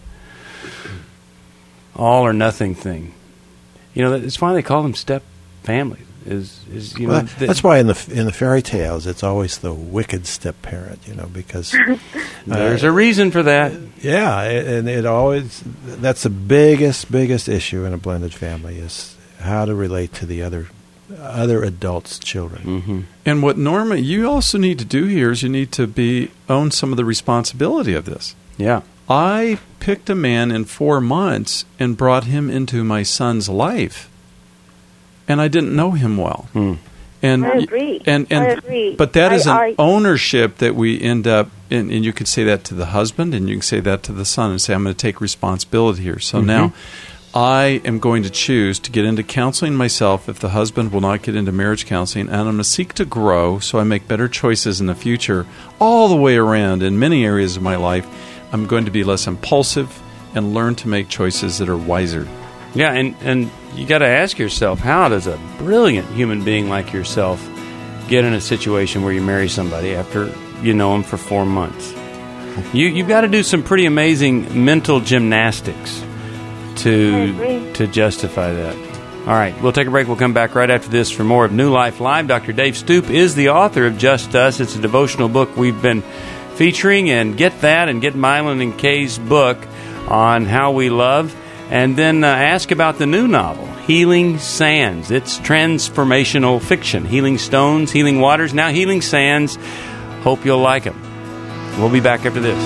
all or nothing thing, it's why they call them step families. That's why in the fairy tales it's always the wicked step parent, because there's a reason for that. Yeah, and that's the biggest issue in a blended family is how to relate to the other adults' children. Mm-hmm. And what Norma, you also need to do here is you need to own some of the responsibility of this. Yeah. I picked a man in 4 months and brought him into my son's life, and I didn't know him well. And I agree. I agree. But that is an ownership that we end up, and you could say that to the husband, and you can say that to the son, and say, I'm going to take responsibility here. So now I am going to choose to get into counseling myself if the husband will not get into marriage counseling, and I'm going to seek to grow so I make better choices in the future all the way around in many areas of my life. I'm going to be less impulsive and learn to make choices that are wiser. Yeah, and you got to ask yourself, how does a brilliant human being like yourself get in a situation where you marry somebody after you know them for 4 months? You've got to do some pretty amazing mental gymnastics to justify that. All right, we'll take a break. We'll come back right after this for more of New Life Live. Dr. Dave Stoop is the author of Just Us. It's a devotional book we've been featuring, and get that and get Mylon and Kay's book on how we love, and then ask about the new novel, Healing Sands. It's transformational fiction. Healing Stones, Healing Waters, now Healing Sands. Hope you'll like them. We'll be back after this.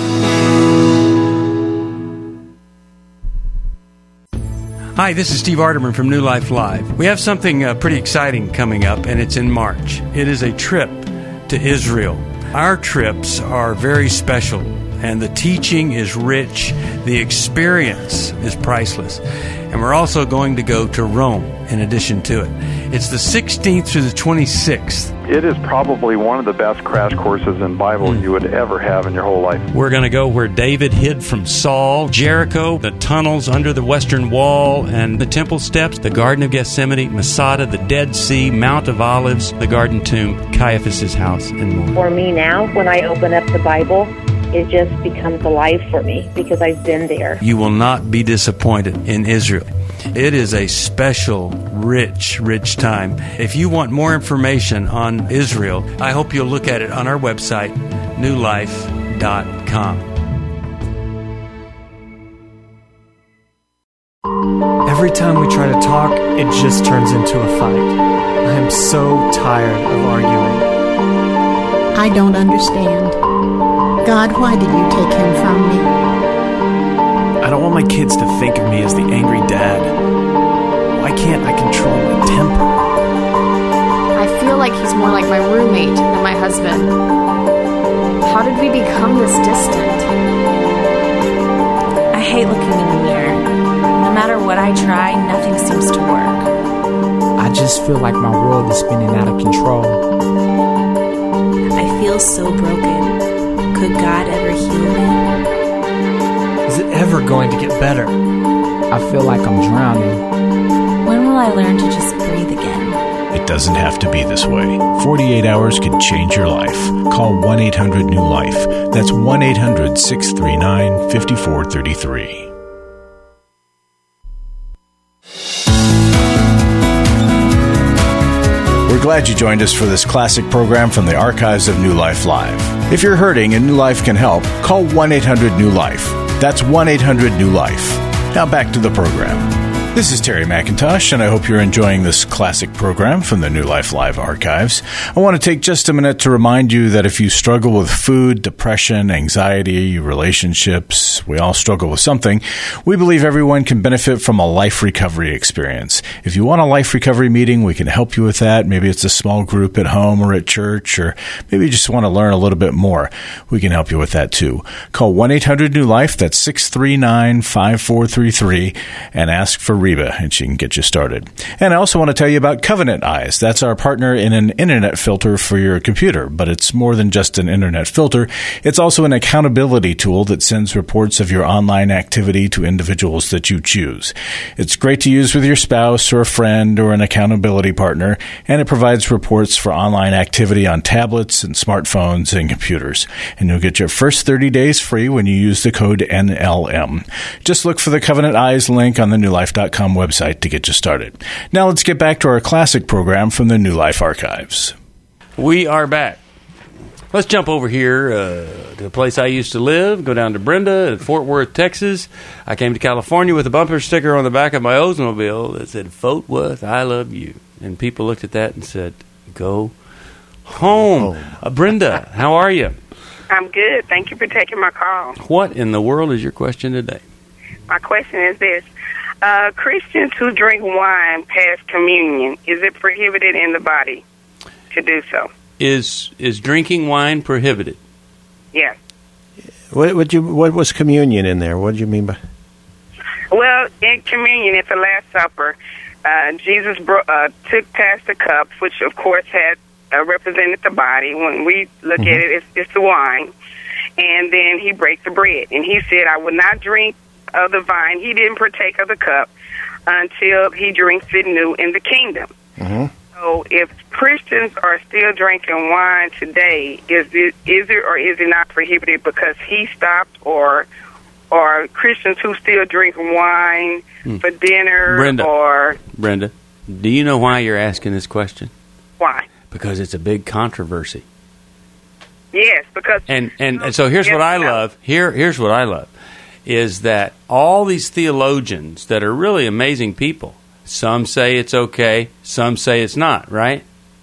Hi, this is Steve Arterburn from New Life Live. We have something pretty exciting coming up, and it's in March. It is a trip to Israel. Our trips are very special, and the teaching is rich. The experience is priceless. And we're also going to go to Rome in addition to it. It's the 16th through the 26th. It is probably one of the best crash courses in Bible you would ever have in your whole life. We're going to go where David hid from Saul, Jericho, the tunnels under the Western Wall, and the temple steps, the Garden of Gethsemane, Masada, the Dead Sea, Mount of Olives, the Garden Tomb, Caiaphas' house, and more. For me now, when I open up the Bible, it just becomes alive for me because I've been there. You will not be disappointed in Israel. It is a special, rich time. If you want more information on Israel, I hope you'll look at it on our website, newlife.com. Every time we try to talk, it just turns into a fight. I am so tired of arguing. I don't understand. God, why did you take him from me? I don't want my kids to think of me as the angry dad. Why can't I control my temper? I feel like he's more like my roommate than my husband. How did we become this distant? I hate looking in the mirror. No matter what I try, nothing seems to work. I just feel like my world is spinning out of control. I feel so broken. Could God ever heal me? Is it ever going to get better? I feel like I'm drowning. When will I learn to just breathe again? It doesn't have to be this way. 48 hours can change your life. Call 1-800-NEW-LIFE. That's 1-800-639-5433. We're glad you joined us for this classic program from the archives of New Life Live. If you're hurting and New Life can help, call 1-800-NEW-LIFE. That's 1-800-NEW-LIFE. Now back to the program. This is Terry McIntosh, and I hope you're enjoying this classic program from the New Life Live archives. I want to take just a minute to remind you that if you struggle with food, depression, anxiety, relationships, we all struggle with something, we believe everyone can benefit from a life recovery experience. If you want a life recovery meeting, we can help you with that. Maybe it's a small group at home or at church, or maybe you just want to learn a little bit more. We can help you with that too. Call 1-800-NEW-LIFE, that's 639-5433, and ask for Reba, and she can get you started. And I also want to tell you about Covenant Eyes. That's our partner in an internet filter for your computer, but it's more than just an internet filter. It's also an accountability tool that sends reports of your online activity to individuals that you choose. It's great to use with your spouse or a friend or an accountability partner, and it provides reports for online activity on tablets and smartphones and computers. And you'll get your first 30 days free when you use the code NLM. Just look for the Covenant Eyes link on the newlife.com website to get you started. Now let's get back to our classic program from the New Life archives. We are back. Let's jump over here to the place I used to live, go down to Brenda in Fort Worth, Texas. I came to California with a bumper sticker on the back of my Oldsmobile that said, Fort Worth, I love you. And people looked at that and said, go home. Brenda, how are you? I'm good. Thank you for taking my call. What in the world is your question today? My question is this. Christians who drink wine past communion, is it prohibited in the body to do so? Is drinking wine prohibited? Yes. What was communion in there? What did you mean by? Well, in communion at the Last Supper, Jesus took past the cup, which of course had represented the body. When we look at it, it's the wine. And then he breaks the bread. And he said, I will not drink of the vine. He didn't partake of the cup until he drinks it new in the kingdom. So if Christians are still drinking wine today, is it or is it not prohibited because he stopped, or Christians who still drink wine for dinner? Brenda, do you know why you're asking this question? Why? Because it's a big controversy. Yes, because and so here's what I love. Here's what I love. Is that all these theologians that are really amazing people, some say it's okay, some say it's not, right?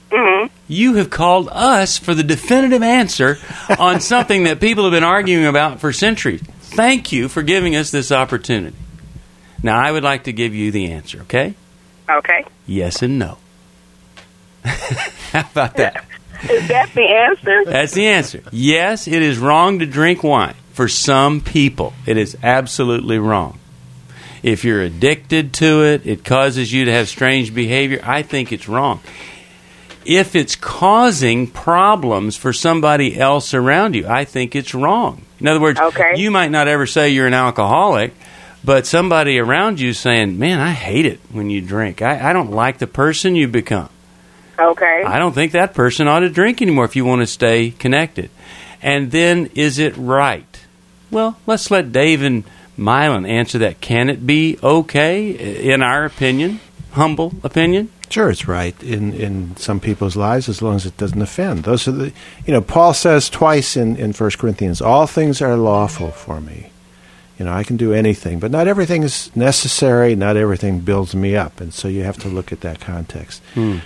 You have called us for the definitive answer on something that people have been arguing about for centuries. Thank you for giving us this opportunity. Now, I would like to give you the answer, okay? Okay. Yes and no. How about that? Is that the answer? That's the answer. Yes, it is wrong to drink wine. For some people, it is absolutely wrong. If you're addicted to it, it causes you to have strange behavior, I think it's wrong. If it's causing problems for somebody else around you, I think it's wrong. In other words, you might not ever say you're an alcoholic, but somebody around you saying, man, I hate it when you drink. I don't like the person you become. Okay. I don't think that person ought to drink anymore if you want to stay connected. And then, is it right? Well, let's let Dave and Milan answer that. Can it be okay, in our opinion, humble opinion? Sure, it's right in some people's lives as long as it doesn't offend. Those are the, Paul says twice in 1 Corinthians, all things are lawful for me. I can do anything, but not everything is necessary. Not everything builds me up, and so you have to look at that context.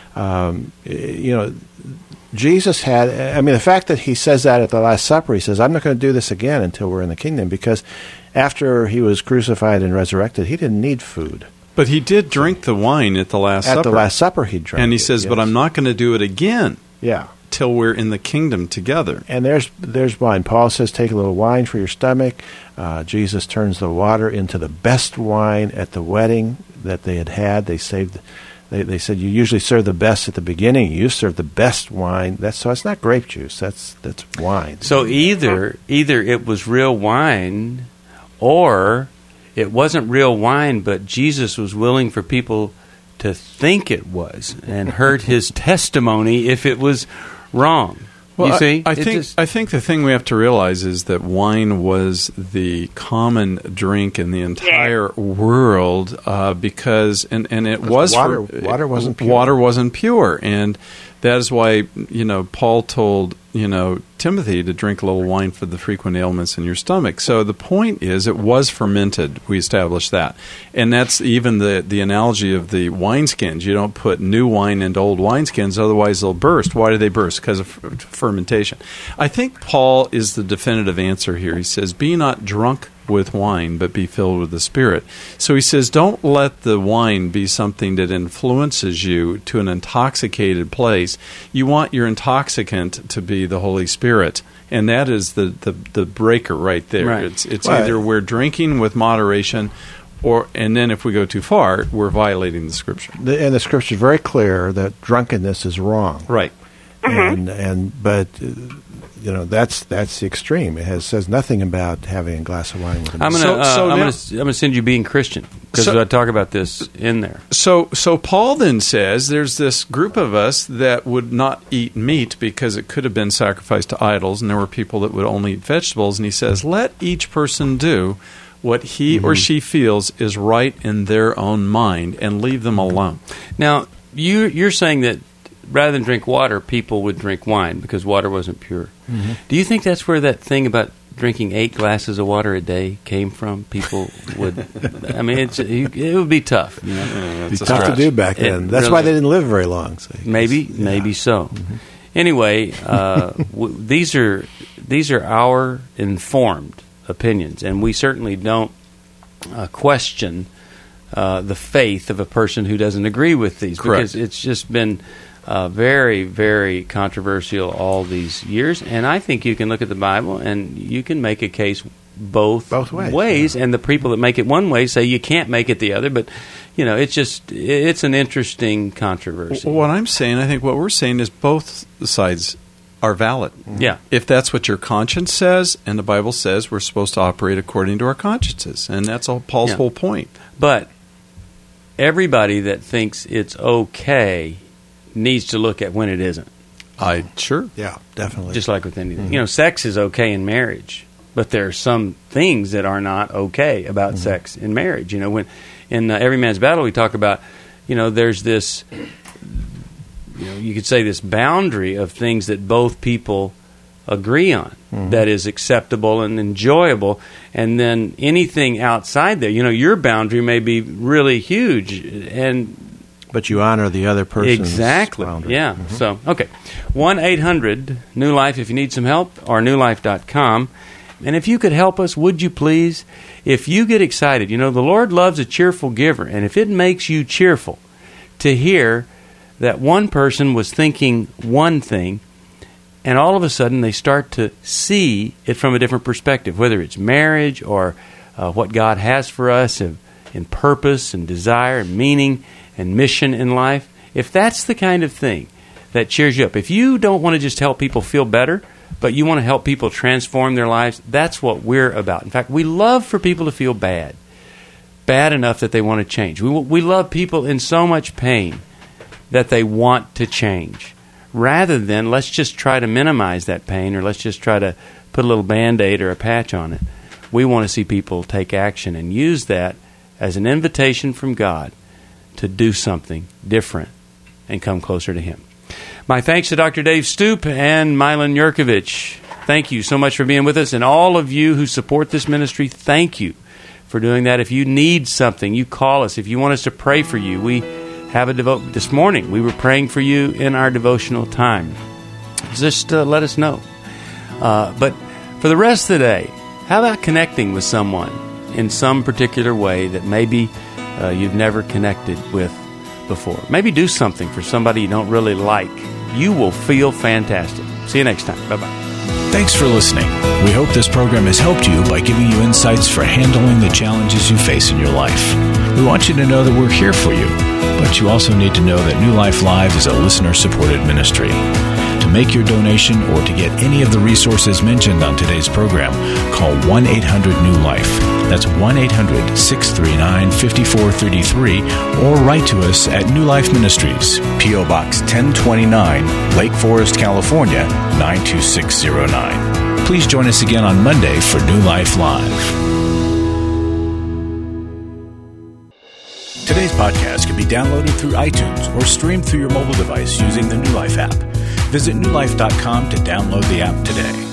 Jesus had, the fact that he says that at the Last Supper, he says, I'm not going to do this again until we're in the kingdom, because after he was crucified and resurrected, he didn't need food. But he did drink the wine at the Last Supper. At the Last Supper he drank and he says, but I'm not going to do it again. Yeah. till we're in the kingdom together. And there's wine. Paul says, take a little wine for your stomach. Jesus turns the water into the best wine at the wedding that they had. They said you usually serve the best at the beginning. You serve the best wine. So it's not grape juice. That's wine. So either it was real wine, or it wasn't real wine, but Jesus was willing for people to think it was and heard his testimony if it was wrong. Well, you see? I think the thing we have to realize is that wine was the common drink in the entire world because it was water wasn't pure. Water wasn't pure, and that is why Paul told Timothy to drink a little wine for the frequent ailments in your stomach. So the point is, it was fermented. We established that, and that's even the analogy of the wineskins. You don't put new wine into old wineskins, otherwise they'll burst. Why do they burst? Because of fermentation. I think Paul is the definitive answer here. He says, "Be not drunk with wine, but be filled with the Spirit." So he says, don't let the wine be something that influences you to an intoxicated place. You want your intoxicant to be the Holy Spirit, and that is the breaker right there. Right. It's either we're drinking with moderation, and then if we go too far, we're violating the Scripture. And the Scripture is very clear that drunkenness is wrong. Right. But that's the extreme. It says nothing about having a glass of wine with a I'm going to send you Being Christian, because I talk about this in there. So Paul then says there's this group of us that would not eat meat because it could have been sacrificed to idols, and there were people that would only eat vegetables. And he says, let each person do what he or she feels is right in their own mind, and leave them alone. Now, you're saying that rather than drink water, people would drink wine because water wasn't pure. Mm-hmm. Do you think that's where that thing about drinking 8 glasses of water a day came from? People would, I mean, it would be tough. It'd be tough to do back then. That's why they didn't live very long. So maybe so. Mm-hmm. Anyway, these are our informed opinions, and we certainly don't question the faith of a person who doesn't agree with these. Correct. Because it's just been very, very controversial all these years. And I think you can look at the Bible and you can make a case both ways. Yeah. And the people that make it one way say you can't make it the other. But, it's an interesting controversy. What I'm saying, I think what we're saying is both sides are valid. Yeah. If that's what your conscience says, and the Bible says we're supposed to operate according to our consciences. And that's Paul's whole point. But everybody that thinks it's okay needs to look at when it isn't. Sure. Yeah, definitely. Just like with anything. Mm-hmm. Sex is okay in marriage, but there are some things that are not okay about sex in marriage. When in Every Man's Battle we talk about, there's this, you could say this boundary of things that both people agree on that is acceptable and enjoyable, and then anything outside there, your boundary may be really huge, but you honor the other person's exactly boundary. Yeah. Mm-hmm. So 1-800-NEW-LIFE if you need some help, or newlife.com. And if you could help us, would you please? If you get excited, the Lord loves a cheerful giver, and if it makes you cheerful to hear that one person was thinking one thing, and all of a sudden they start to see it from a different perspective, whether it's marriage or what God has for us in purpose and desire and meaning and mission in life, if that's the kind of thing that cheers you up, if you don't want to just help people feel better, but you want to help people transform their lives, that's what we're about. In fact, we love for people to feel bad enough that they want to change. We love people in so much pain that they want to change, rather than let's just try to minimize that pain, or let's just try to put a little Band-Aid or a patch on it. We want to see people take action and use that as an invitation from God to do something different and come closer to Him. My thanks to Dr. Dave Stoop and Milan Yurkovich. Thank you so much for being with us. And all of you who support this ministry, thank you for doing that. If you need something, you call us. If you want us to pray for you, we have this morning we were praying for you in our devotional time. Just let us know. But for the rest of the day, how about connecting with someone in some particular way that maybe you've never connected with before? Maybe do something for somebody you don't really like You will feel fantastic. See you next time. Bye-bye. Thanks for listening. We hope this program has helped you by giving you insights for handling the challenges you face in your life. We want you to know that we're here for you, but you also need to know that New Life Live is a listener-supported ministry. To make your donation or to get any of the resources mentioned on today's program, call 1-800-NEW-LIFE. That's 1-800-639-5433, or write to us at New Life Ministries, P.O. Box 1029, Lake Forest, California, 92609. Please join us again on Monday for New Life Live. Today's podcast can be downloaded through iTunes or streamed through your mobile device using the New Life app. Visit newlife.com to download the app today.